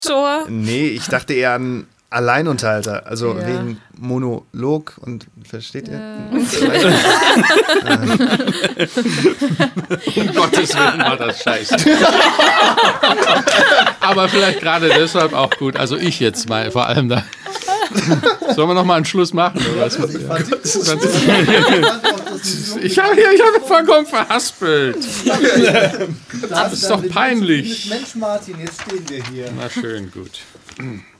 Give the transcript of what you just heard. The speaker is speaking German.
Tor? Nee, ich dachte eher an Alleinunterhalter, also wegen Monolog und versteht ihr? Um Gottes Willen war das scheiße. Aber vielleicht gerade deshalb auch gut. Also ich jetzt mal vor allem da. Sollen wir noch mal einen Schluss machen? Oder was? Ich habe vollkommen verhaspelt. Das ist doch peinlich. Mensch Martin, jetzt stehen wir hier. Na schön, gut.